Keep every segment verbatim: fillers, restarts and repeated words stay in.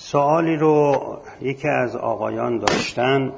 سوالی رو یکی از آقایان داشتن،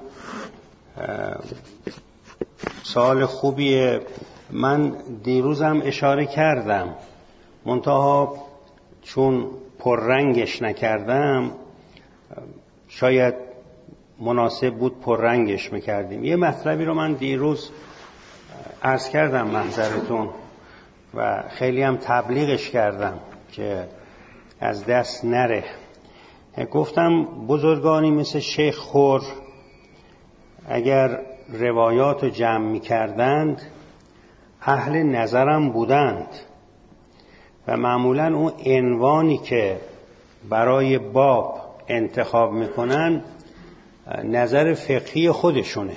سوال خوبیه. من دیروزم اشاره کردم، منتها چون پررنگش نکردم شاید مناسب بود پررنگش میکردیم. یه مطلبی رو من دیروز عرض کردم محضرتون و خیلی هم تبلیغش کردم که از دست نره. گفتم بزرگانی مثل شیخ خور اگر روایات رو جمع می کردند اهل نظرم بودند و معمولا اون عنوانی که برای باب انتخاب میکنن نظر فقهی خودشونه.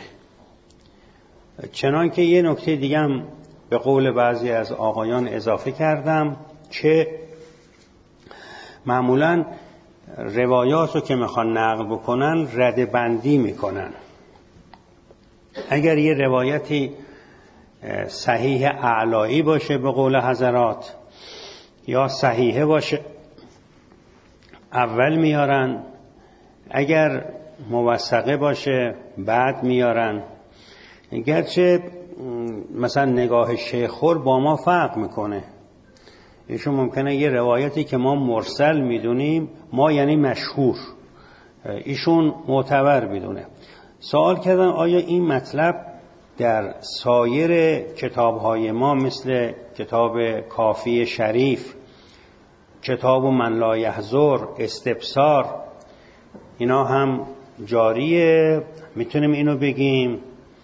چنان که یه نکته دیگه هم به قول بعضی از آقایان اضافه کردم که معمولا روایات رو که میخوان نقل بکنن رده بندی میکنن. اگر یه روایتی صحیح اعلایی باشه به قول حضرات یا صحیحه باشه اول میارن، اگر موثقه باشه بعد میارن. گرچه مثلا نگاه شیخ خور با ما فرق میکنه. ایشون ممکنه یه روایتی که ما مرسل میدونیم، ما یعنی مشهور، ایشون معتبر میدونه. سوال کردن آیا این مطلب در سایر کتابهای ما مثل کتاب کافی شریف، کتاب من لا یحضر، استبصار، اینا هم جاریه؟ میتونیم اینو بگیم؟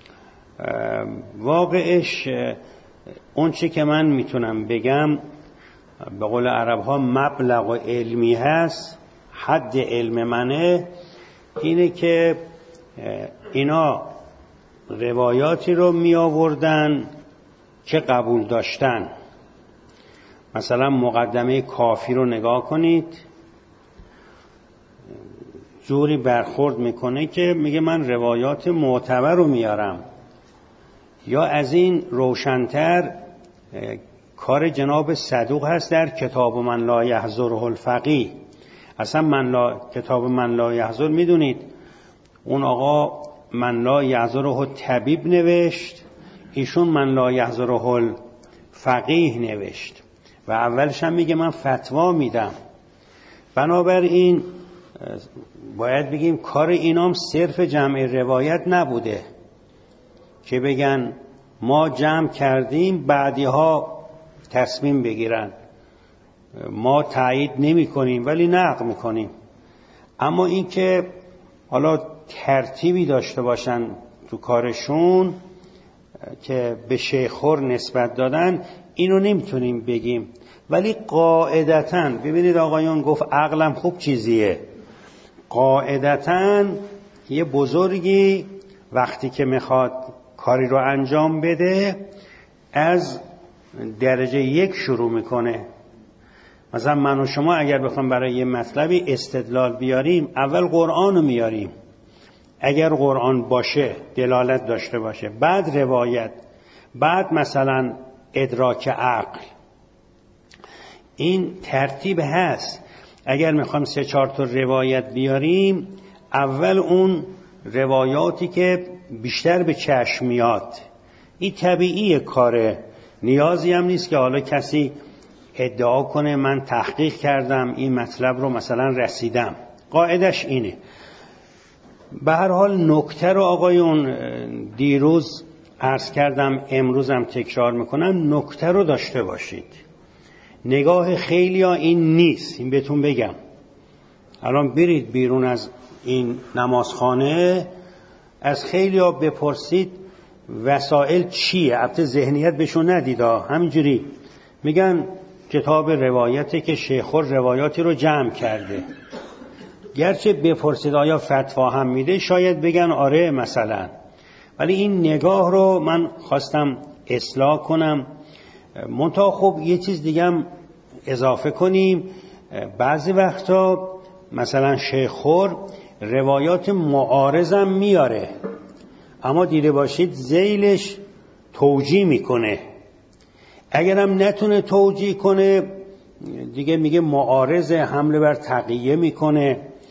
واقعش اون چی که من میتونم بگم به قول عرب ها مبلغ و علمی هست، حد علم منه، اینه که اینا روایاتی رو می آوردن که قبول داشتن. مثلا مقدمه کافی رو نگاه کنید، جوری برخورد میکنه که میگه من روایات معتبر رو میارم. یا از این روشنتر کار جناب صدوق هست در کتاب من لا یحضره الفقیه. اصلا من لا کتاب من لا یحضر میدونید اون آقا من لا یحضره طبیب نوشت، ایشون من لا یحضره الفقیه نوشت و اولش هم میگه من فتوا میدم. بنابراین باید بگیم کار اینام صرف جمع روایت نبوده که بگن ما جمع کردیم بعدی ها تصمیم بگیرن، ما تایید نمی کنیم ولی نقل می کنیم. اما این که حالا ترتیبی داشته باشن تو کارشون که به شیخ خور نسبت دادن، اینو نمیتونیم بگیم. ولی قاعدتاً ببینید آقایون، گفت عقلم خوب چیزیه. قاعدتاً یه بزرگی وقتی که میخواد کاری رو انجام بده از درجه یک شروع میکنه. مثلا من و شما اگر بخوام برای یه مطلبی استدلال بیاریم، اول قرآن رو میاریم، اگر قرآن باشه دلالت داشته باشه، بعد روایت، بعد مثلا ادراک عقل. این ترتیب هست. اگر میخوام سه چهار تا روایت بیاریم، اول اون روایاتی که بیشتر به چشم میاد، این طبیعی کاره، نیازی هم نیست که حالا کسی ادعا کنه من تحقیق کردم این مطلب رو مثلا رسیدم. قاعدش اینه. به هر حال نکته رو آقایون دیروز عرض کردم، امروزم تکرار میکنم، نکته رو داشته باشید. نگاه خیلی ها این نیست، این بهتون بگم. الان برید بیرون از این نمازخانه، از خیلی ها بپرسید وسائل چیه، البته ذهنیت بهشون ندیدا، همینجوری میگن کتاب روایته که شیخ خور روایاتی رو جمع کرده. گرچه بپرسید آیا فتوا هم میده، شاید بگن آره مثلا، ولی این نگاه رو من خواستم اصلاح کنم. منتها خب یه چیز دیگه هم اضافه کنیم، بعضی وقتا مثلا شیخ خور روایات معارضم میاره، اما دیده باشید ذیلش توجیه میکنه. اگرم نتونه توجیه کنه دیگه میگه معارض، حمله بر تقیه میکنه.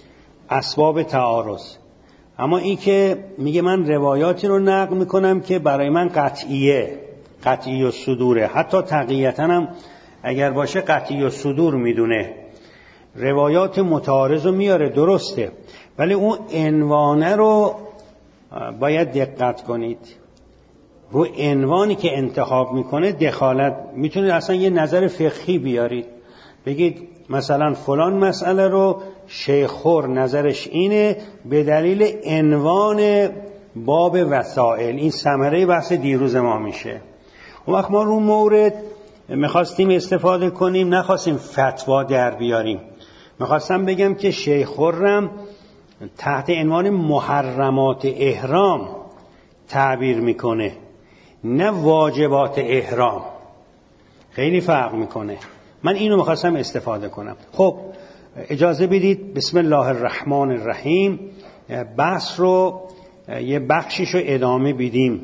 اسباب تعارض. اما این که میگه من روایاتی رو نقل میکنم که برای من قطعیه، قطعی و صدوره، حتی تقییتاً هم اگر باشه قطعی و صدور میدونه. روایات متعارض رو میاره، درسته، ولی اون عنوانه رو باید دقت کنید. رو عنوانی که انتخاب میکنه دخالت، میتونید اصلا یه نظر فقهی بیارید، بگید مثلا فلان مسئله رو شیخ خور نظرش اینه به دلیل عنوان باب وسائل. این ثمره بحث دیروز ما میشه. اون وقت ما رو مورد میخواستیم استفاده کنیم، نخواستیم فتوا در بیاریم. میخواستم بگم که شیخ خرم تحت عنوان محرمات احرام تعبیر میکنه، نه واجبات احرام. خیلی فرق میکنه. من اینو میخواستم استفاده کنم. خب اجازه بدید بسم الله الرحمن الرحیم بحث رو یه بخشیش رو ادامه بدیم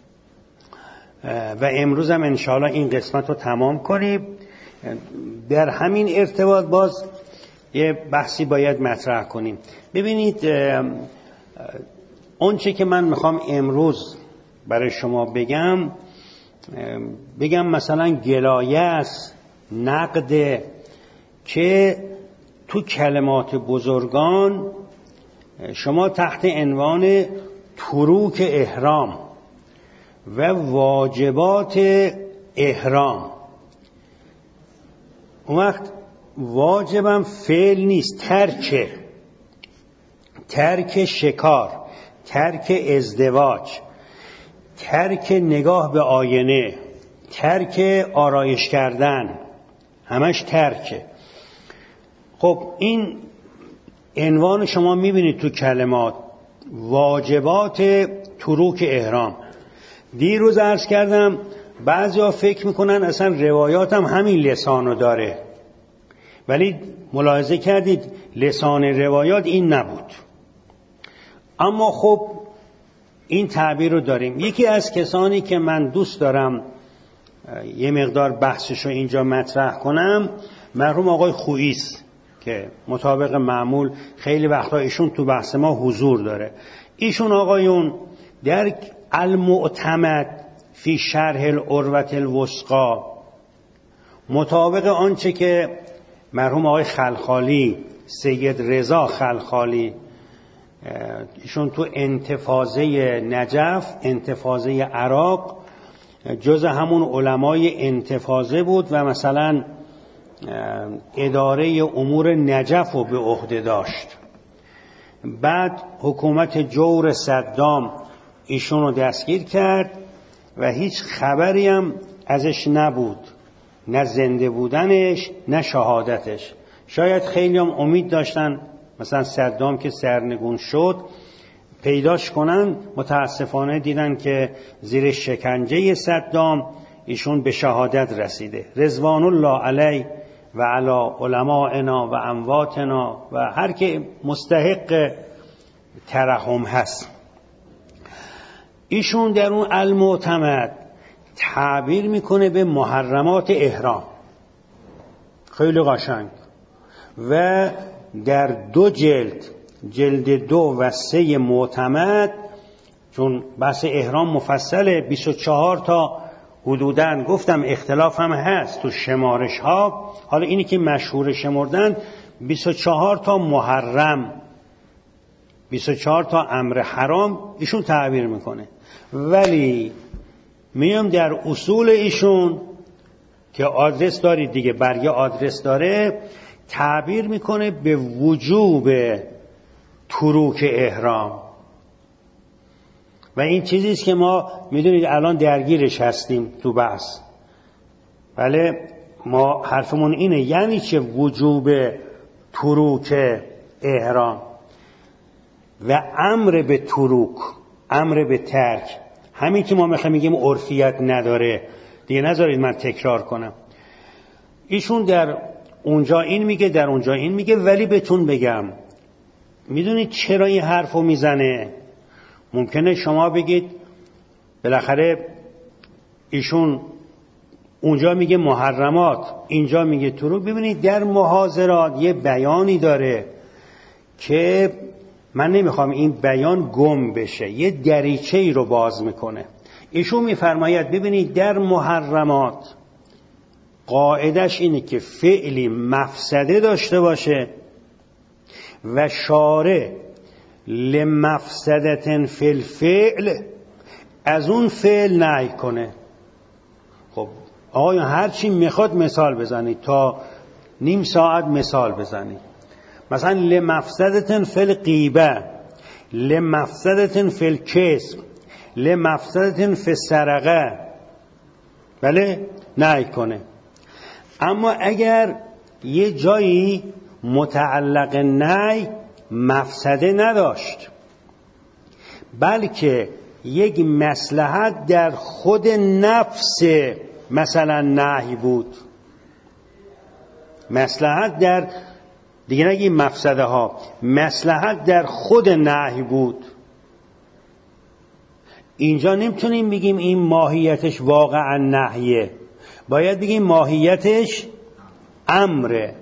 و امروز هم انشاءالله این قسمت رو تمام کنیم. در همین ارتباط باز یه بحثی باید مطرح کنیم. ببینید اون چه که من میخوام امروز برای شما بگم بگم مثلا گلایه است، نقد، که تو کلمات بزرگان شما تحت عنوان تروک احرام و واجبات احرام، اون وقت واجبم فعل نیست، ترک ترک شکار، ترک ازدواج، ترک نگاه به آینه، ترک آرایش کردن، همش ترکه. خب این عنوان شما میبینید تو کلمات واجبات تروک احرام. دیروز عرض کردم بعضی ها فکر میکنن اصلا روایات هم همین لسانو داره، ولی ملاحظه کردید لسان روایات این نبود. اما خب این تعبیر رو داریم. یکی از کسانی که من دوست دارم یه مقدار بحثش رو اینجا مطرح کنم مرحوم آقای خویی است که مطابق معمول خیلی وقتا ایشون تو بحث ما حضور داره. ایشون آقایون در المعتمد فی شرح العروة الوثقی مطابق آنچه که مرحوم آقای خلخالی، سید رضا خلخالی، ایشون تو انتفاضه نجف، انتفاضه عراق، جز همون علمای انتفاضه بود و مثلا اداره امور نجف رو به عهده داشت. بعد حکومت جور صدام ایشون رو دستگیر کرد و هیچ خبری هم ازش نبود، نه زنده بودنش نه شهادتش. شاید خیلی هم امید داشتن مثلا صدام که سرنگون شد پیداش کنن، متاسفانه دیدن که زیر شکنجه صدام ایشون به شهادت رسیده. رضوان الله علیه و علی علمائنا و امواتنا و هر که مستحق ترحم هست. ایشون در اون المعتمد تعبیر میکنه به محرمات احرام، خیلی قشنگ، و در دو جلد، جلد دو و سه معتمد، چون بحث احرام مفصله، بیست و چهار تا حدوداً، گفتم اختلاف هم هست تو شمارش ها، حالا اینی که مشهور شمردن بیست و چهار تا محرم، بیست و چهار تا امر حرام ایشون تعبیر میکنه. ولی میام در اصول ایشون که آدرس دارید دیگه، برگه آدرس داره، تعبیر میکنه به وجوب تروک احرام. و این چیزیست که ما میدونید الان درگیرش هستیم تو بحث. بله ما حرفمون اینه، یعنی چه وجوب تروک احرام و امر به تروک، امر به ترک. همین که ما میخوایم میگیم عرفیت نداره دیگه، نذارید من تکرار کنم. ایشون در اونجا این میگه، در اونجا این میگه، ولی بهتون بگم میدونید چرا این حرفو میزنه؟ ممکنه شما بگید بالاخره ایشون اونجا میگه محرمات، اینجا میگه تروک. ببینید در محاضرات یه بیانی داره که من نمیخوام این بیان گم بشه، یه دریچه ای رو باز میکنه. ایشون میفرماید ببینید در محرمات قاعدش اینه که فعلی مفسده داشته باشه و شارع لمفسدتن فی الفعل از اون فعل نهی کنه. خب آقایان هر چی میخواد مثال بزنید، تا نیم ساعت مثال بزنید. مثلا لمفسدتن فی الغیبه، لمفسدتن فی الکذب، لمفسدتن فی السرقه، بله نهی کنه. اما اگر یه جایی متعلق نهی مفسده نداشت، بلکه یک مصلحت در خود نفس مثلا نهی بود، مصلحت در دیگه نگیم مفسده ها، مصلحت در خود نهی بود، اینجا نمیتونیم بگیم این ماهیتش واقعا نهیه، باید بگیم ماهیتش امره.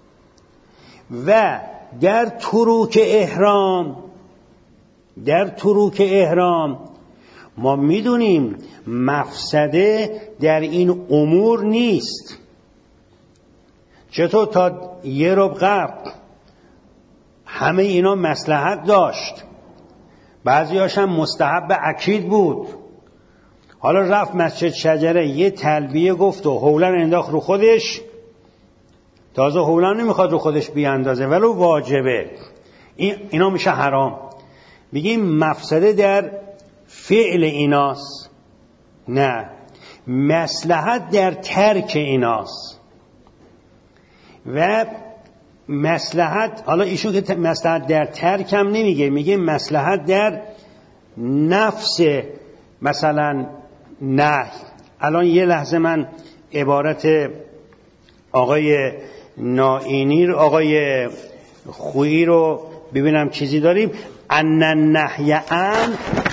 و در تروک احرام، در تروک احرام ما میدونیم مفسده در این امور نیست. چطور تا یه ربع قبل همه اینا مصلحت داشت، بعضی هاشم مستحب اکید بود، حالا رفت مسجد شجره یه تلبیه گفت و حولن انداخت رو خودش، تازه حولن نمیخواد رو خودش بیاندازه ولو واجبه، این اینا میشه حرام. بگیم مفسده در فعل ایناست، نه، مصلحت در ترک ایناست. و مصلحت، حالا ایشون که مصلحت در ترک هم نمیگه، میگه مصلحت در نفس مثلا نه. الان یه لحظه من عبارت آقای نائینی رو، آقای خویی رو ببینم چیزی داریم. ان النهی عن،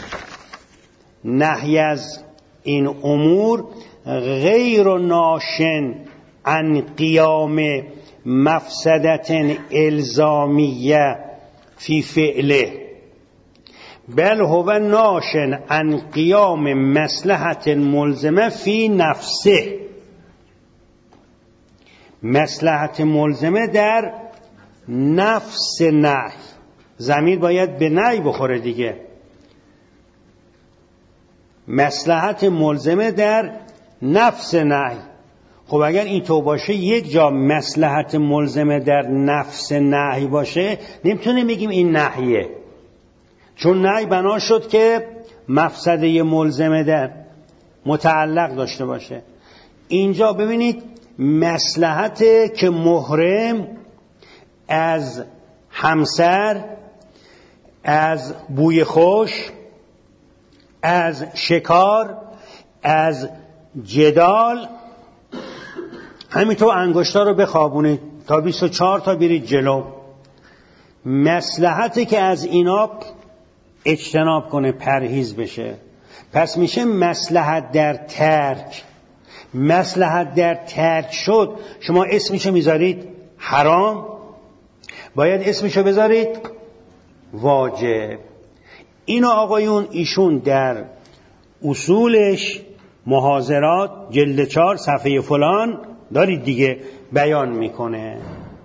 نهی از این امور غیر ناشن عن قیام مفسدت الزامیه فی فعله، بل هو ناشن عن قیام مصلحت ملزمه فی نفسه. مصلحت ملزمه در نفس نهی، ضمیر باید به نهی بخوره دیگه. مصلحت ملزمه در نفس نهی. خب اگر این تو باشه، یک جا مصلحت ملزمه در نفس نهی باشه، نمیتونیم بگیم این نهیه، چون نهی بنا شد که مفسده ملزمه در متعلق داشته باشه. اینجا ببینید مصلحت که محرم از همسر، از بوی خوش، از شکار، از جدال، همینطور انگشتا رو بخوابونید تا بیست و چهار تا برید جلو، مصلحتی که از اینا اجتناب کنه، پرهیز بشه، پس میشه مصلحت در ترک. مصلحت در ترک شد، شما اسمشو میذارید حرام، باید اسمشو بذارید واجب. اینو آقایون ایشون در اصولش محاضرات جلد چهار صفحه فلان دارید دیگه بیان میکنه.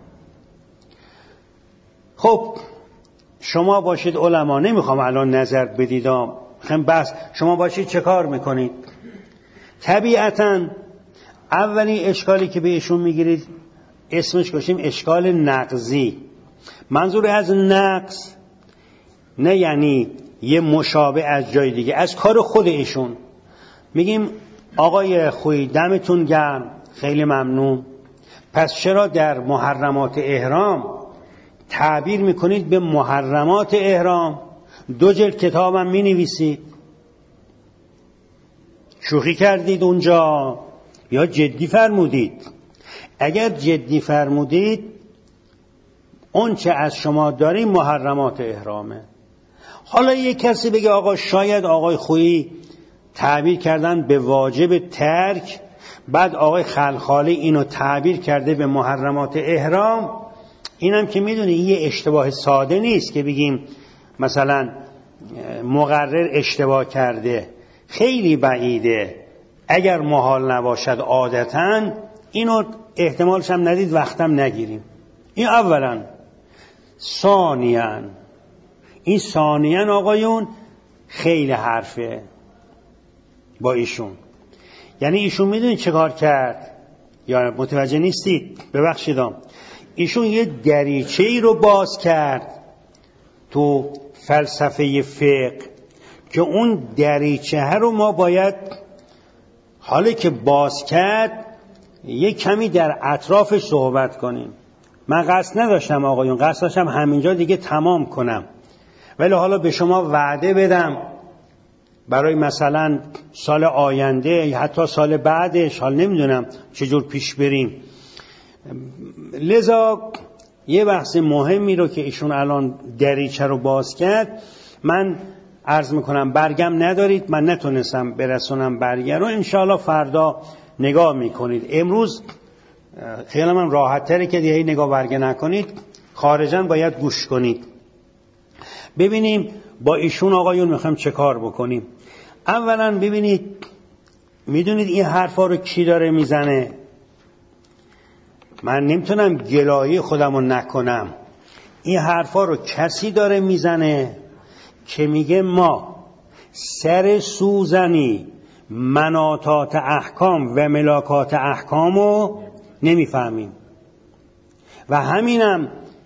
خب شما باشید علما، نمیخوام الان نظر بدیدم، خیلی بس شما باشید چه کار میکنید؟ طبیعتاً اولین اشکالی که بهشون میگیرید اسمش گذاشتیم اشکال نقضی. منظور از نقض نه یعنی یه مشابه از جای دیگه، از کار خود ایشون. میگیم آقای خویی دمتون گرم، خیلی ممنون، پس چرا در محرمات احرام تعبیر میکنید به محرمات احرام؟ دو جلد کتابم مینویسید، شوخی کردید اونجا یا جدی فرمودید؟ اگر جدی فرمودید اون چه از شما داریم محرمات احرامه. حالا یک کسی بگه آقا شاید آقای خویی تعبیر کردن به واجب ترک، بعد آقای خلخالی اینو تعبیر کرده به محرمات احرام، اینم که میدونی یه اشتباه ساده نیست که بگیم مثلا مقرر اشتباه کرده، خیلی بعیده. اگر محال نباشد عادتاً اینو احتمالش هم ندید، وقتم نگیریم. این اولا. ثانیاً این ثانیاً آقایون خیلی حرفه با ایشون. یعنی ایشون میدونید چه کار کرد؟ یا متوجه نیستید؟ ببخشیدم. ایشون یه دریچه ای رو باز کرد تو فلسفه فقه که اون دریچه رو ما باید حالا که باز کرد یه کمی در اطرافش صحبت کنیم. من قصد نداشتم آقایون، قصد داشتم همینجا دیگه تمام کنم، ولی حالا به شما وعده بدم برای مثلا سال آینده یا حتی سال بعدش، حال نمیدونم چجور پیش بریم. لذا یه بحث مهمی رو که ایشون الان دریچه رو باز کرد، من عرض میکنم برگم ندارید، من نتونستم برسونم برگه رو، انشاءالله فردا نگاه میکنید. امروز خیلی من راحت تره که دیگه نگاه برگه نکنید، خارجاً باید گوش کنید. ببینیم با ایشون آقایون میخوایم چه کار بکنیم. اولا ببینید، میدونید این حرفا رو کی داره میزنه؟ من نمیتونم گلایه خودمو نکنم. این حرفا رو کسی داره میزنه که میگه ما سر سوزنی مناطات احکام و ملاکات احکامو نمیفهمیم و همینم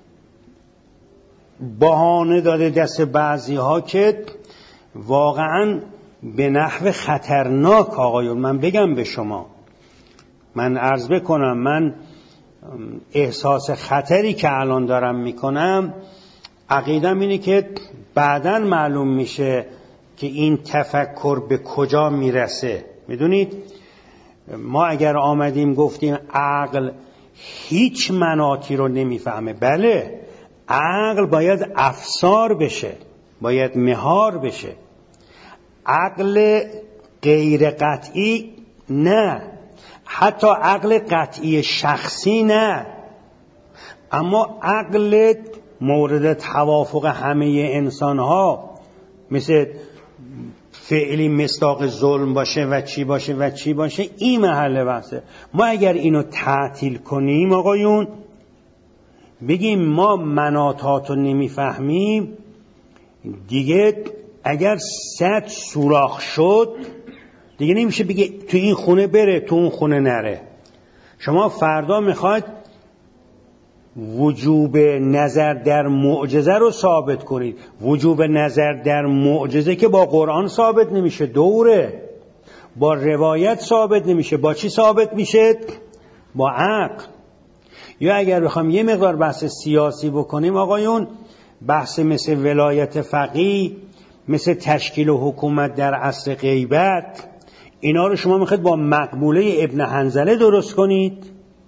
بهانه داده دست بعضی ها که واقعا به نحو خطرناک آقایون، من بگم به شما، من عرض بکنم، من احساس خطری که الان دارم میکنم، عقیدم اینه که بعداً معلوم میشه که این تفکر به کجا میرسه. میدونید ما اگر آمدیم گفتیم عقل هیچ مناطی رو نمیفهمه، بله عقل باید افسار بشه، باید مهار بشه. عقل غیر قطعی نه، حتی عقل قطعی شخصی نه، اما عقل مورد توافق همه انسان ها، مثل فعلی مصداق ظلم باشه و چی باشه و چی باشه، این محله بحثه. ما اگر اینو تعطیل کنیم آقایون، بگیم ما مناطات رو نمیفهمیم، دیگه اگر سد سوراخ شد دیگه نمیشه بگه تو این خونه بره تو اون خونه نره. شما فردا میخواید وجوب نظر در معجزه رو ثابت کنید، وجوب نظر در معجزه که با قرآن ثابت نمیشه، دوره با روایت ثابت نمیشه، با چی ثابت میشه؟ با عقل. یا اگر بخوام یه مقدار بحث سیاسی بکنیم آقایون، بحث مثل ولایت فقیه، مثل تشکیل حکومت در عصر غیبت، اینا رو شما میخواید با مقبوله ابن حنظله درست کنید؟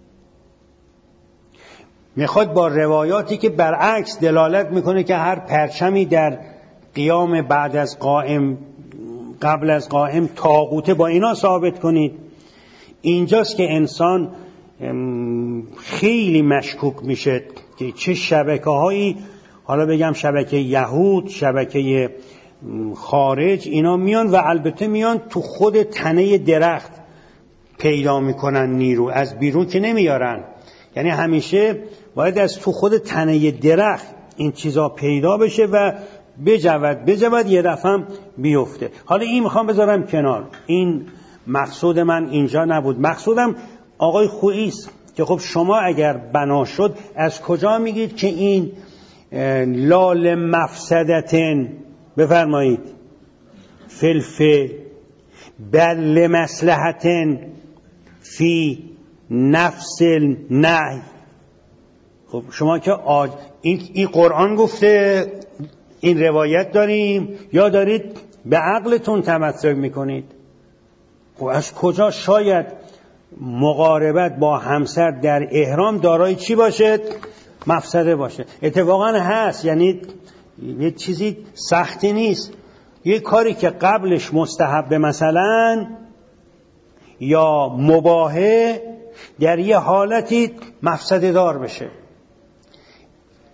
میخواد با روایاتی که برعکس دلالت میکنه که هر پرچمی در قیام بعد از قائم قبل از قائم طاغوته، با اینا ثابت کنید؟ اینجاست که انسان خیلی مشکوک میشه که چه شبکه هایی، حالا بگم شبکه یهود، شبکه خارج، اینا میان و البته میان تو خود تنه درخت پیدا میکنن نیرو، از بیرون که نمیارن. یعنی همیشه باید از تو خود تنه درخت این چیزا پیدا بشه و بجود بجود یه دفعه هم بیفته. حالا این میخوام بذارم کنار، این مقصود من اینجا نبود. مقصودم آقای خوییست که خب شما اگر بنا شد از کجا میگید که این لال مفسدتن، بفرمایید، فلفل بل مصلحتن فی نفس النهی. خب شما که آج... این, این قرآن گفته، این روایت داریم، یا دارید به عقلتون تمسک میکنید؟ خب از کجا؟ شاید مقاربت با همسر در احرام دارای چی باشه؟ مفسده باشه. اتفاقا هست، یعنی یه چیزی سختی نیست، یه کاری که قبلش مستحب مثلا یا مباحه در یه حالتی مفسده دار بشه.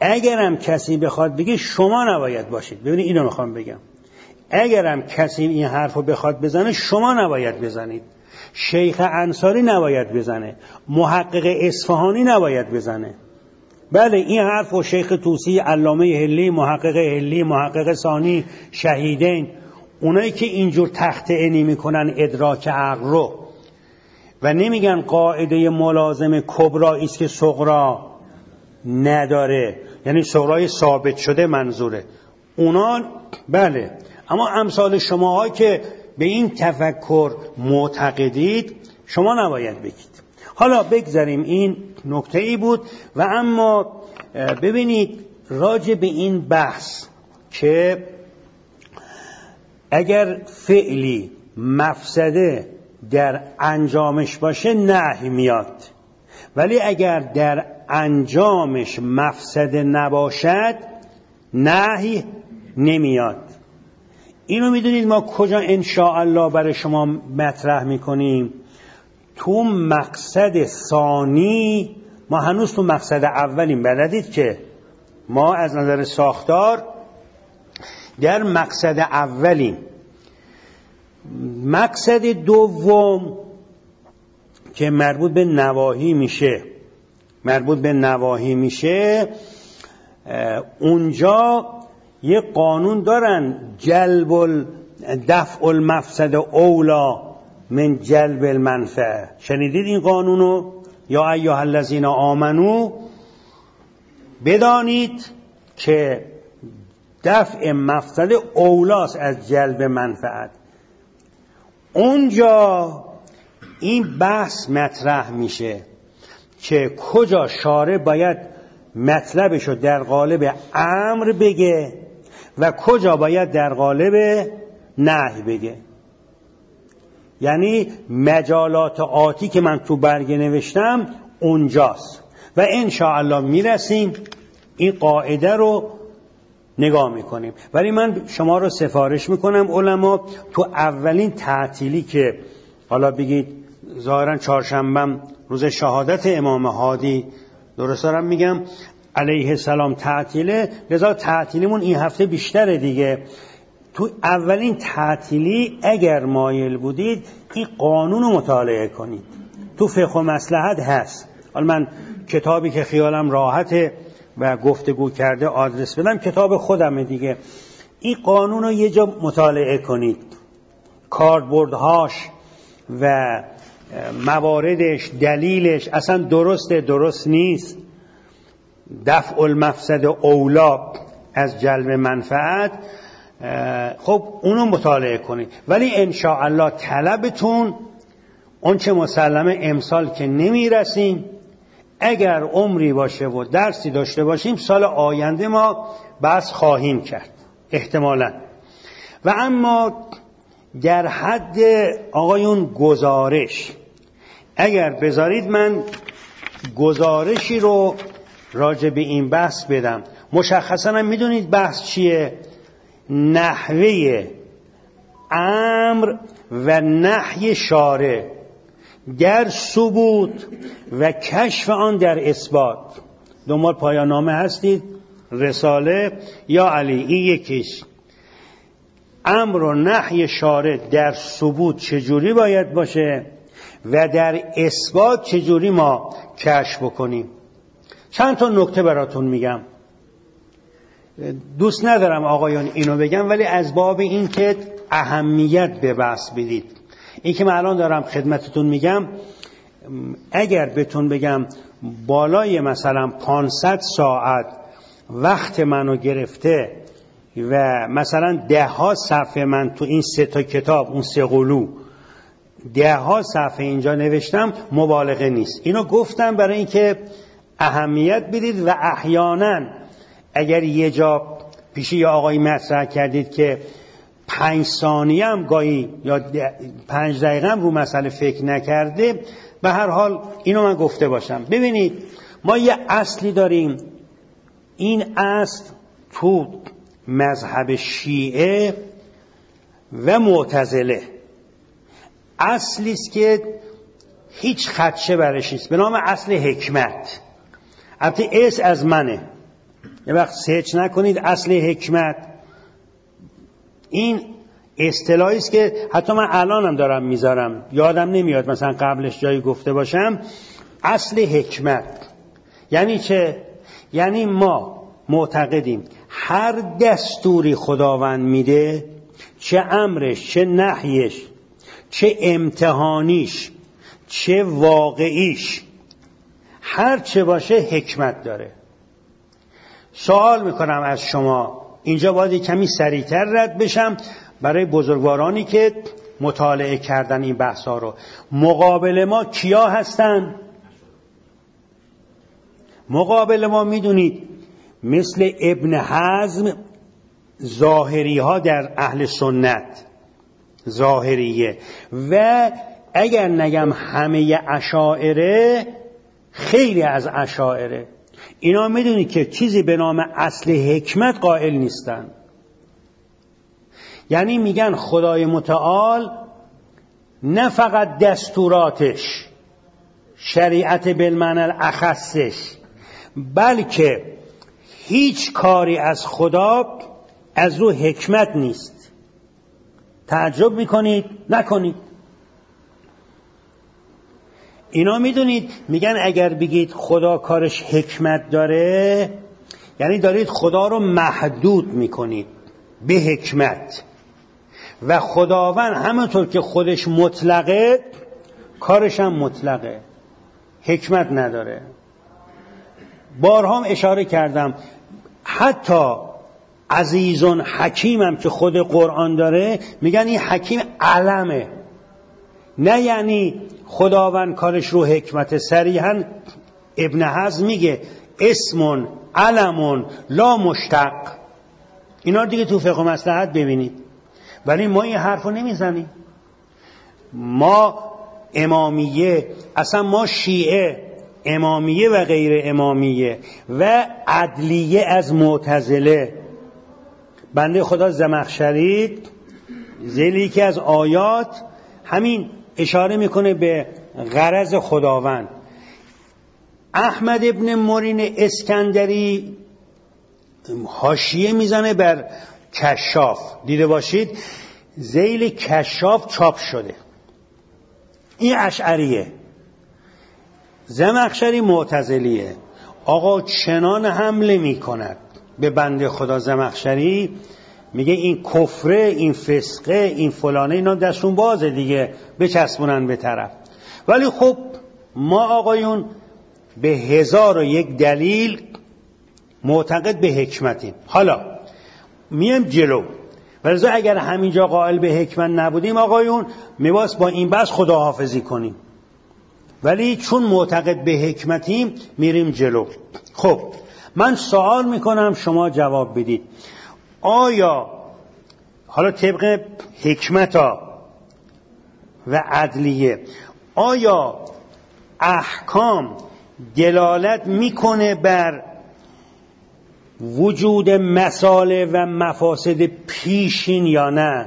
اگرم کسی بخواد بگه شما نباید باشید. ببینید اینو میخوام بگم، اگرم کسی این حرفو بخواد بزنه شما نباید بزنید، شیخ انصاری نباید بزنه، محقق اصفهانی نباید بزنه. بله این حرفو شیخ طوسی، علامه حلی، محقق حلی، محقق ثانی، شهیدین، اونایی که اینجور تخطئه میکنن ادراک عقل رو و نمیگن قاعده ملازم کبرا است که صغرا نداره، یعنی صغرای ثابت شده منظوره، اونا بله. اما امثال شماها که به این تفکر معتقدید شما نباید بگید. حالا بگذاریم، این نکته ای بود. و اما ببینید راجع به این بحث که اگر فعلی مفسده در انجامش باشه نهی میاد، ولی اگر در انجامش مفسده نباشد نهی نمیاد. اینو میدونید ما کجا انشاءالله برای شما مطرح میکنیم؟ تو مقصد ثانی. ما هنوز تو مقصد اولیم، بلدید که ما از نظر ساختار در مقصد اولیم. مقصد دوم که مربوط به نواهی میشه مربوط به نواهی میشه اونجا یه قانون دارن، جلب دفع المفسد اولا من جلب المنفعه. شنیدید این قانونو؟ یا ایها الذین آمنو، بدانید که دفع مفسد اولاست از جلب منفعت. اونجا این بحث مطرح میشه که کجا شارع باید مطلبشو در قالب امر بگه و کجا باید در قالب نهی بگه. یعنی مجالات آتی که من تو برگه نوشتم اونجاست و انشاءالله میرسیم این قاعده رو نگاه میکنیم. ولی من شما رو سفارش میکنم علما تو اولین تعطیلی که حالا بگید ظاهرا چهارشنبه روز شهادت امام هادی، درست دارم میگم، علیه السلام تعطیله، لذا تعطیلیمون این هفته بیشتره دیگه. تو اولین تعطیلی اگر مایل بودید این قانون رو مطالعه کنید، تو فقه و مصلحت هست. حالا من کتابی که خیالم راحته و گفتگو کرده آدرس بدم، کتاب خودمه دیگه. این قانون رو یه جا مطالعه کنید، کاربردهاش و مواردش، دلیلش اصلا درسته درست نیست، دفع المفسد اولا از جلب منفعت، خب اونو مطالعه کنید. ولی انشاءالله طلبتون اون چه مسلمه امسال که نمیرسیم، اگر عمری باشه و درسی داشته باشیم سال آینده ما بحث خواهیم کرد احتمالاً. و اما در حد آقایون گزارش، اگر بذارید من گزارشی رو راجع به این بحث بدم. مشخصاً هم میدونید بحث چیه؟ نحوه امر و نهی شارع در ثبوت و کشف آن در اثبات. دنبال پایان نامه هستید؟ رساله یا علی، این یکیش. امر و نهی شارع در ثبوت چجوری باید باشه و در اثبات چجوری ما کشف بکنیم. چند تا نکته براتون میگم. دوست ندارم آقایان اینو بگم، ولی از باب این که اهمیت به بحث بدید. این که من الان دارم خدمتتون میگم، اگر بهتون بگم بالای مثلا پانصد ساعت وقت منو گرفته و مثلا ده ها صفحه من تو این سه تا کتاب، اون سه قلو ده ها صفحه اینجا نوشتم، مبالغه نیست. اینو گفتم برای اینکه اهمیت بدید. و احیانا اگر یه جا پیشی یا آقایی مطرح کردید که پنج ثانیه هم گاهی یا پنج دقیقه هم رو مسئله فکر نکرده، به هر حال اینو من گفته باشم. ببینید ما یه اصلی داریم، این اصل تو مذهب شیعه و معتزله اصلی است که هیچ خدشه برش نیست، به نام اصل حکمت. البته اس از منه، یه وقت سرچ نکنید اصل حکمت. این اصطلاحی است که حتی من الانم دارم میذارم، یادم نمیاد مثلا قبلش جایی گفته باشم. اصل حکمت یعنی چه؟ یعنی ما معتقدیم هر دستوری خداوند میده، چه امرش، چه نهیش، چه امتحانیش، چه واقعیش، هر چه باشه حکمت داره. سوال میکنم از شما، اینجا باید کمی سریعتر رد بشم برای بزرگوارانی که مطالعه کردن این بحثا رو. مقابل ما کیا هستن؟ مقابل ما میدونید مثل ابن حزم ظاهری ها در اهل سنت، ظاهریه، و اگر نگم همه اشاعره، خیلی از اشاعره، اینا میدونید که چیزی به نام اصل حکمت قائل نیستن. یعنی میگن خدای متعال نه فقط دستوراتش، شریعت بالمعنی الاخصش، بلکه هیچ کاری از خدا از رو حکمت نیست. تعجب میکنید؟ نکنید. اینا میدونید میگن اگر بگید خدا کارش حکمت داره، یعنی دارید خدا رو محدود میکنید به حکمت، و خداوند همونطور که خودش مطلقه کارش هم مطلقه، حکمت نداره. بارها هم اشاره کردم حتی عزیزون حکیمم که خود قرآن داره میگن این حکیم علمه، نه یعنی خداوند کارش رو حکمت. صریحا ابن حزم میگه اسمون علمون لا مشتق. اینا دیگه تو فقه مصلحت ببینید. ولی ما این حرفو نمیزنیم. ما امامیه، اصلا ما شیعه، امامیه و غیر امامیه و عدلیه از معتزله. بنده خدا زمخشری ذیلی که از آیات همین اشاره میکنه به غرض خداوند. احمد ابن مرین اسکندری حاشیه میزنه بر کشاف، دیده باشید ذیل کشاف چاپ شده. این اشعریه، زمخشری معتزلیه. آقا چنان حمله میکند به بنده خدا زمخشری، میگه این کفره، این فسقه، این فلانه، اینا دستون بازه دیگه، بچسبونن به طرف. ولی خب ما آقایون به هزار و یک دلیل معتقد به حکمتیم. حالا میم جلو، ولذا اگر همینجا قائل به حکمت نبودیم آقایون میباس با این بحث خداحافظی کنیم، ولی چون معتقد به حکمتیم میریم جلو. خب من سوال میکنم شما جواب بدید. آیا حالا طبق حکمتا و عدلیه، آیا احکام دلالت میکنه بر وجود مصالح و مفاسد پیشین یا نه؟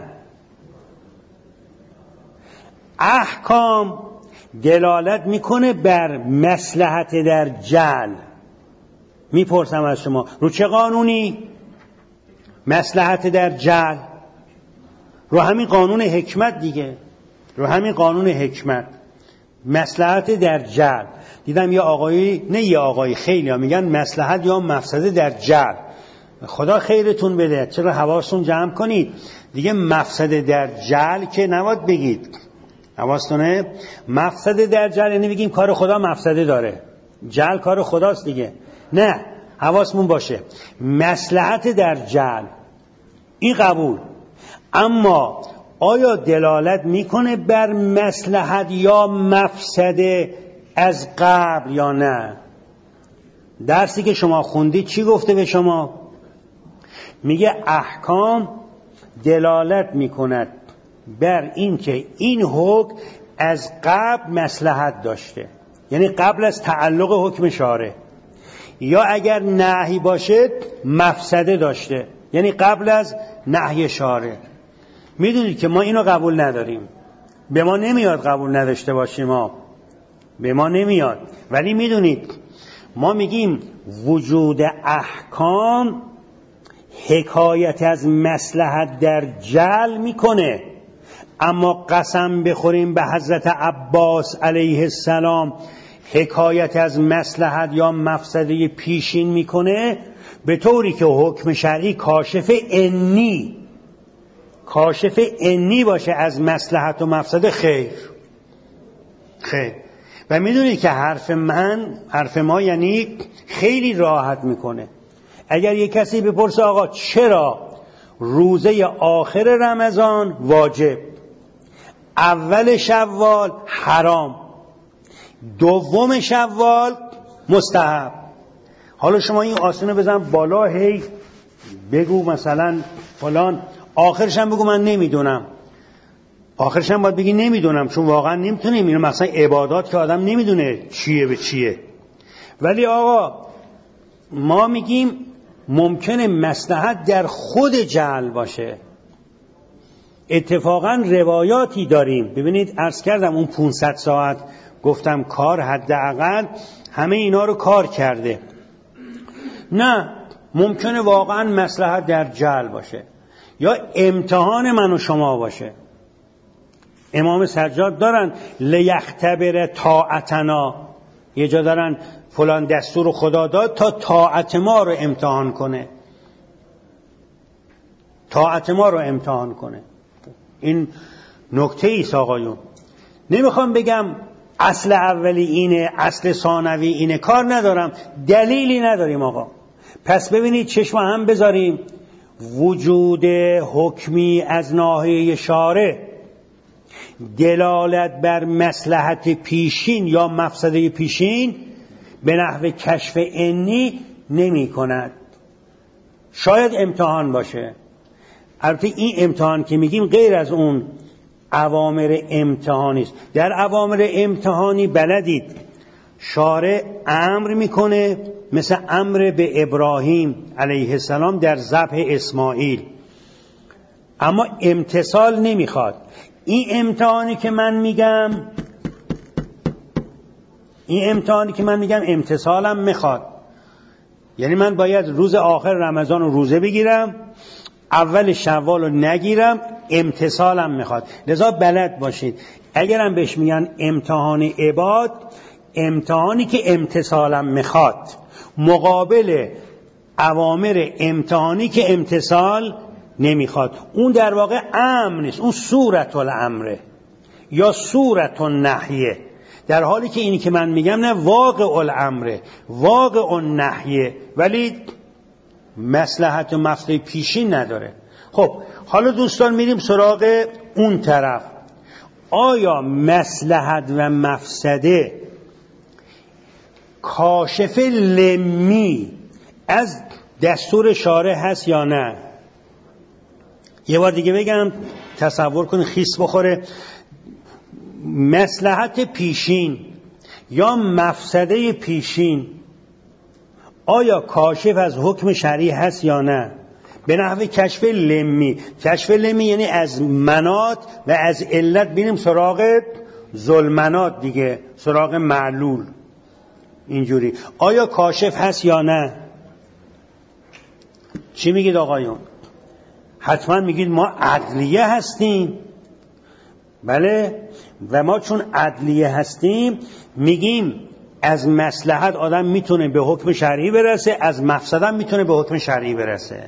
احکام دلالت میکنه بر مصلحت در جعل. میپرسم از شما رو چه قانونی؟ مصلحت در جعل، رو همین قانون حکمت دیگه، رو همین قانون حکمت، مصلحت در جعل. دیدم یه آقایی، نه یه آقایی، خیلی ها میگن مصلحت یا مفسده در جعل. خدا خیرتون بده، چرا حواستون جمع کنید دیگه. مفسده در جعل که نباید بگید، حواستونه. مفسده در جعل یعنی بگیم کار خدا مفسده داره، جعل کار خداست دیگه. نه، حواسمون باشه مصلحت در جعل این قبول، اما آیا دلالت میکنه بر مصلحت یا مفسده از قبل یا نه؟ درسی که شما خوندید چی گفته به شما؟ میگه احکام دلالت میکند بر این که این حکم از قبل مصلحت داشته، یعنی قبل از تعلق حکم شارع، یا اگر نهی باشه مفسده داشته، یعنی قبل از نهی شارع. میدونید که ما اینو قبول نداریم، به ما نمیاد قبول نداشته باشیم، ما به ما نمیاد. ولی میدونید ما میگیم وجود احکام حکایت از مصلحت در جعل میکنه، اما قسم بخوریم به حضرت عباس علیه السلام حکایت از مصلحت یا مفسده پیشین میکنه، به طوری که حکم شرعی کاشف انی کاشف انی باشه از مصلحت و مفسده. خیر خیر. و میدونید که حرف من حرف ما یعنی خیلی راحت میکنه. اگر یک کسی بپرسه آقا چرا روزه آخر رمضان واجب، اول شوال حرام، دوم شوال مستحب، حالا شما این آسینه بزن بالا، هی بگو مثلا فلان، آخرش هم بگو من نمیدونم. آخرش هم باید بگی نمیدونم، چون واقعا نمیتونیم. اینو مثلا عبادات که آدم نمیدونه چیه به چیه. ولی آقا ما میگیم ممکنه مصلحت در خود جعل باشه. اتفاقا روایاتی داریم. ببینید عرض کردم اون پانصد ساعت گفتم کار حداقل همه اینا رو کار کرده. نه، ممکنه واقعا مصلحت در جعل باشه یا امتحان من و شما باشه. امام سجاد دارن لیختبر طاعتنا، یه جا دارن فلان دستور خدا داد تا طاعت ما رو امتحان کنه، طاعت ما رو امتحان کنه. این نکته ایست آقایون. نمیخوام بگم اصل اولی اینه اصل ثانوی اینه، کار ندارم، دلیلی نداریم آقا. پس ببینید چشم هم بذاریم وجود حکمی از ناحیه شارع دلالت بر مصلحت پیشین یا مفسده پیشین به نحو کشف انی نمی کند. شاید امتحان باشه. البته این امتحان که میگیم غیر از اون اوامر امتحانی است. در اوامر امتحانی بلدید شارع امر میکنه، مثل امر به ابراهیم علیه السلام در ذبح اسماعیل، اما امتثال نمیخواد. این امتحانی که من میگم این امتحانی که من میگم امتثالم میخواد. یعنی من باید روز آخر رمضان رو روزه بگیرم، اول شوال رو نگیرم، امتثالم میخواد. لذا بلد باشید اگرم بهش میگن امتحان عباد، امتحانی که امتثالم میخواد مقابل اوامر امتحانی که امتثال نمیخواد. اون در واقع امر نیست، اون صورت الامره یا صورت النهیه، در حالی که اینی که من میگم نه واقع الامره، واقع النهیه، ولی مصلحت و مفسده پیشین نداره. خب حالا دوستان میریم سراغ اون طرف. آیا مصلحت و مفسده کاشف لمی از دستور شارع هست یا نه؟ یه بار دیگه بگم تصور کنید خیس بخوره. مصلحت پیشین یا مفسده پیشین آیا کاشف از حکم شرعی هست یا نه؟ به نحو کشف لمی. کشف لمی یعنی از منات و از علت بینیم سراغ ظلمنات دیگه، سراغ معلول. اینجوری آیا کاشف هست یا نه؟ چی میگید آقایون؟ حتما میگید ما عدلیه هستیم. بله، و ما چون عدلیه هستیم میگیم از مصلحت آدم میتونه به حکم شرعی برسه، از مفسده میتونه به حکم شرعی برسه.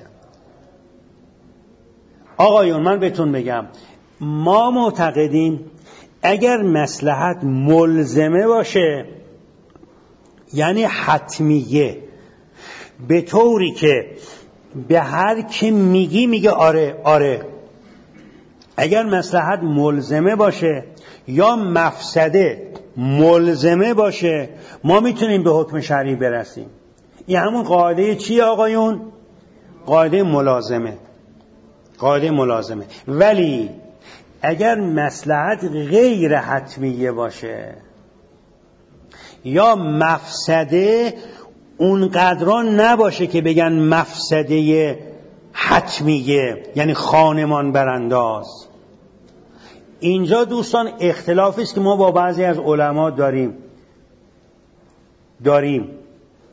آقایون من بهتون بگم ما معتقدیم اگر مصلحت ملزمه باشه، یعنی حتمیه، به طوری که به هر کی میگی میگه آره آره، اگر مصلحت ملزمه باشه یا مفسده ملزمه باشه، ما میتونیم به حکم شرعی برسیم. این همون قاعده چیه آقایون؟ قاعده ملازمه. قاعده ملازمه. ولی اگر مصلحت غیر حتمیه باشه یا مفسده اونقدران نباشه که بگن مفسده حتمیه، یعنی خانمان برانداز، اینجا دوستان اختلافی است که ما با بعضی از علما داریم داریم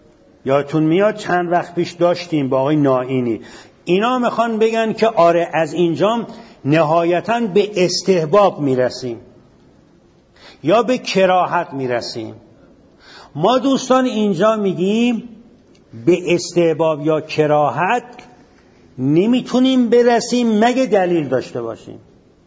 یادتون میاد چند وقت پیش داشتیم با آقای نائینی، اینا میخوان بگن که آره از اینجا نهایتاً به استحباب میرسیم یا به کراهت میرسیم. ما دوستان اینجا میگیم به استحباب یا کراهت نمیتونیم برسیم مگه دلیل داشته باشیم.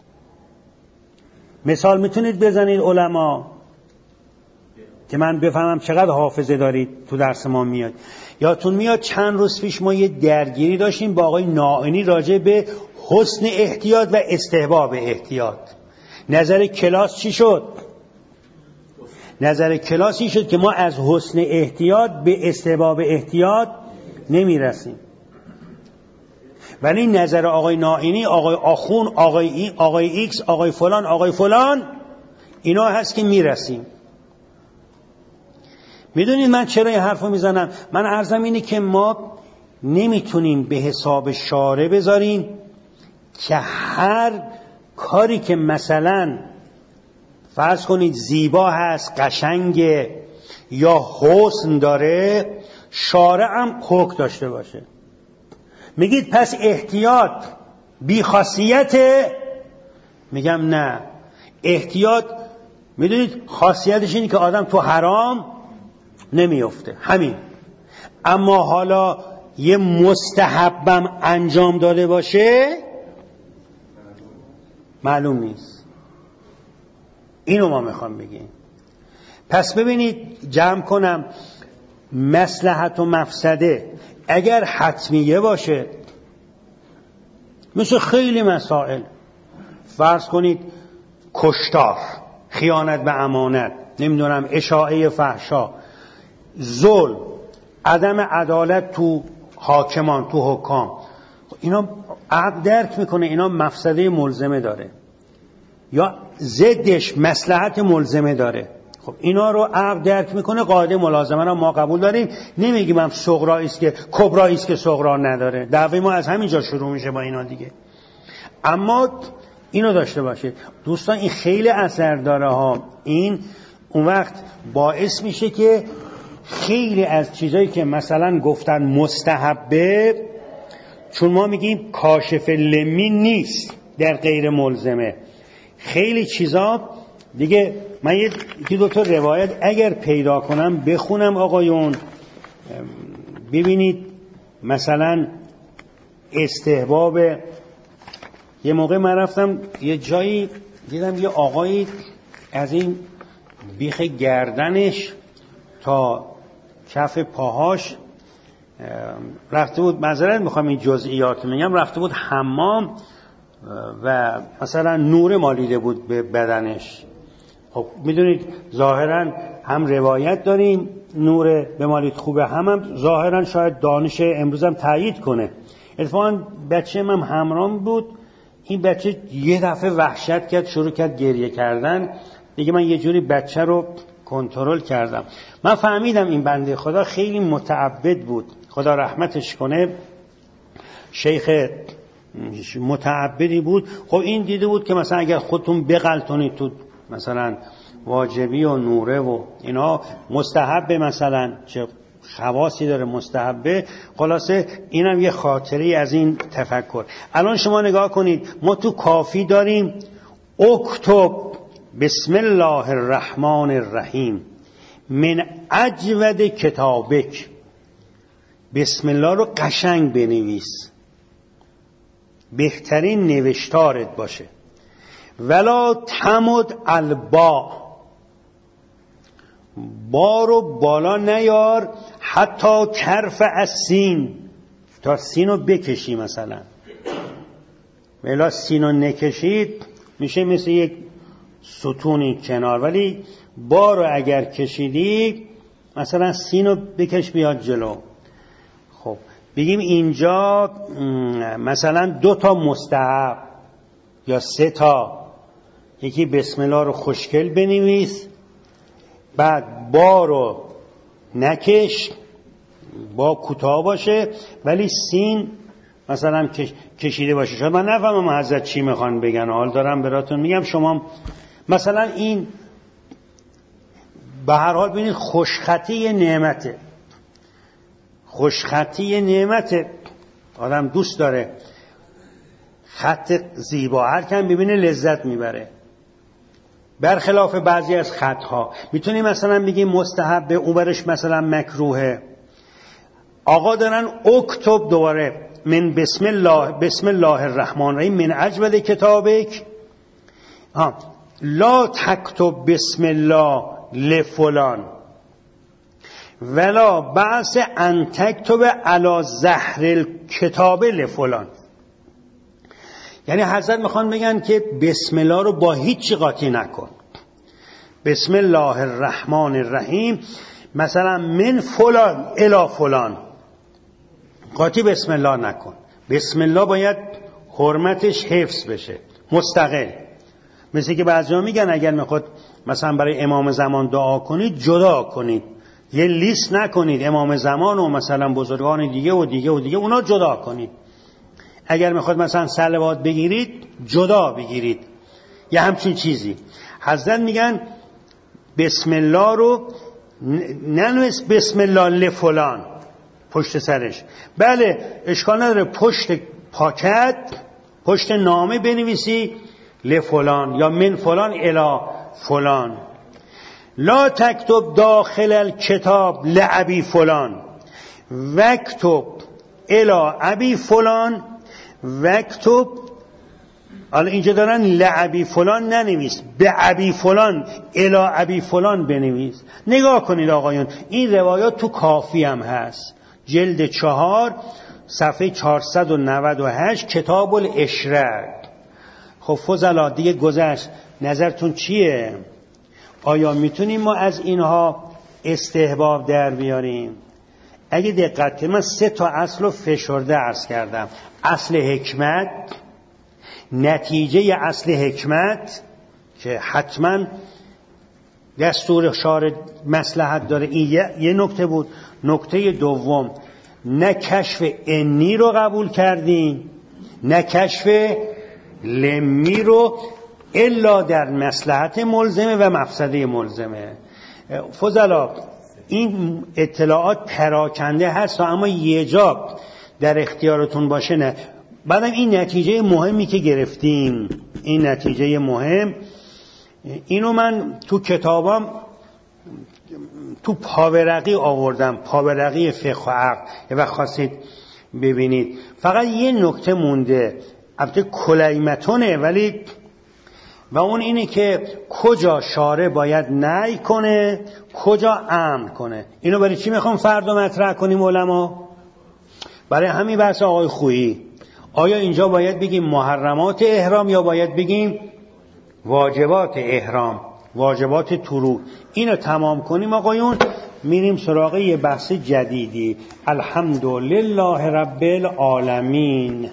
مثال میتونید بزنید علما که من بفهمم چقدر حافظه دارید تو درس ما میاد. یادتون میاد چند روز پیش ما یه درگیری داشتیم با آقای نائینی راجع به حسن احتیاط و استحباب احتیاط. نظر کلاس چی شد؟ نظر کلاسی شد که ما از حسن احتیاط به استحباب احتیاط نمیرسیم. ولی نظر آقای نائینی، آقای آخون، آقای ای، آقای ایکس، آقای فلان، آقای فلان، اینا هست که میرسیم. میدونید من چرا این حرفو میزنم؟ من عرضم اینه که ما نمیتونیم به حساب شارع بذاریم که هر کاری که مثلا فرض کنید زیبا هست، قشنگه یا حسن داره، شارع هم حکم داشته باشه. میگید پس احتیاط بی خاصیته؟ میگم نه. احتیاط میدونید خاصیتش اینه که آدم تو حرام نمیفته، همین. اما حالا یه مستحبم انجام داده باشه معلوم نیست. اینو ما میخوام بگیم. پس ببینید جمع کنم، مصلحت و مفسده اگر حتمیه باشه، مثل خیلی مسائل، فرض کنید کشتار، خیانت به امانت، نمیدونم اشاعه فحشا، ظلم، عدم عدالت تو حاکمان، تو حکام، اینا عقل درک میکنه اینا مفسده ملزمه داره یا ضدش مصلحت ملزمه داره. خب اینا رو عقل درک میکنه، قاعده ملازمه رو ما قبول داریم. نمیگیم هم صغرا است که کبرا است که صغرا نداره. دعوی ما از همینجا شروع میشه با اینا دیگه. اما اینو داشته باشید دوستان، این خیلی اثر داره ها. این اون وقت باعث میشه که خیلی از چیزایی که مثلا گفتن مستحبه، چون ما میگیم کاشف لمی نیست در غیر ملزمه، خیلی چیزا دیگه. من یه دو تا روایت اگر پیدا کنم بخونم آقایون، ببینید مثلا استحباب. یه موقع من رفتم یه جایی دیدم یه آقایی از این بیخ گردنش تا کف پاهاش رفته بود، معذرت میخوام این جزئیات میگم، رفته بود حمام و مثلا نور مالیده بود به بدنش. خب میدونید ظاهرا هم روایت داریم نور به مالید خوبه، هم, هم ظاهرا شاید دانش امروز هم تایید کنه. اتفاقا بچه من همرام بود، این بچه یه دفعه وحشت کرد، شروع کرد گریه کردن دیگه. من یه جوری بچه رو کنترل کردم. من فهمیدم این بنده خدا خیلی متعبد بود، خدا رحمتش کنه، شیخ متعبدی بود. خب این دیده بود که مثلا اگر خودتون بغلطونید تو مثلا واجبی و نوره و اینا مستحبه، مثلا چه خواصی داره مستحبه. خلاصه اینم یه خاطری از این تفکر. الان شما نگاه کنید، ما تو کافی داریم اکتب بسم الله الرحمن الرحیم من اجود کتابک، بسم الله رو قشنگ بنویس، بهترین نوشتارت باشه. ولا تمد البا، با رو بالا نیار، حتی طرف از سین، تا سین رو بکشی. مثلا ولی سین رو نکشید میشه مثل یک ستونی کنار، ولی با رو اگر کشیدی مثلا سین رو بکش بیاد جلو. خب بگیم اینجا مثلا دو تا مستحب یا سه تا، یکی بسم الله رو خوشگل بنویس، بعد با رو نکش، با کوتاه باشه ولی سین مثلا کشیده باشه. شاید من نفهمم حضرت چی میخوان بگن، حال دارم براتون میگم. شما مثلا این به هر حال ببینید خوشخطی نعمته. خوشخطی نعمت، آدم دوست داره خط زیبا، هر کم ببینه لذت میبره. برخلاف بعضی از خطها میتونیم مثلا بگیم مستحب، اون برش مثلا مکروهه. آقا دارن اکتب دوباره من بسم الله بسم الله الرحمن الرحیم من اجود کتابک ها لا تکتب بسم الله لفلان ولا بعث ان تکتب علی ظهر الکتاب لفلان. یعنی حضرت میخوان بگن که بسم الله رو با هیچ قاطی نکن. بسم الله الرحمن الرحیم مثلا من فلان الی فلان، قاطی بسم الله نکن. بسم الله باید حرمتش حفظ بشه مستقل. مثل که بعضیا میگن اگر میخواد مثلا برای امام زمان دعا کنید جدا کنید، یه لیست نکنید امام زمان و مثلا بزرگان دیگه و دیگه و دیگه اونا جدا کنید. اگر میخواد مثلا صلوات بگیرید جدا بگیرید، یه همچین چیزی. حضرت میگن بسم الله رو ننویس بسم الله لفلان پشت سرش. بله اشکال نداره پشت پاکت پشت نامه بنویسی لفلان یا من فلان الی فلان. لا تکتب داخل الکتاب لعبی فلان وکتب الی ابی فلان وکتب. حالا اینجا دارن لعبی فلان ننویس، به ابی فلان الی ابی فلان بنویس. نگاه کنید آقایون، این روایات تو کافی هم هست، جلد چهار صفحه چهارصد و نود و هشت کتاب الاشراق. خب فضلا دیگه گذشت، نظرتون چیه؟ آیا میتونیم ما از اینها استحباب در بیاریم؟ اگه دقت کنید من سه تا اصل رو فشرده عرض کردم. اصل حکمت، نتیجه اصل حکمت که حتما دستور شارع مصلحت داره، این یه, یه نکته بود. نکته دوم نه کشف انی رو قبول کردیم نه کشف لمی رو الا در مصلحت ملزمه و مفسده ملزمه. فضلا این اطلاعات پراکنده هست اما یه جا در اختیارتون باشه نه. بعدم این نتیجه مهمی که گرفتیم، این نتیجه مهم، اینو من تو کتابم تو پاورقی آوردم، پاورقی فقه و عقل. یه وقت خواستید ببینید فقط یه نکته مونده، البته کلیمتونه ولی، و اون اینه که کجا شارع باید نهی کنه کجا امر کنه. اینو برای چی میخوام فردا مطرح کنیم علما؟ برای همین بحث آقای خویی. آیا اینجا باید بگیم محرمات احرام یا باید بگیم واجبات احرام، واجبات طروح؟ اینو تمام کنیم آقایون، میریم سراغ یه بحث جدیدی. الحمدلله رب العالمین.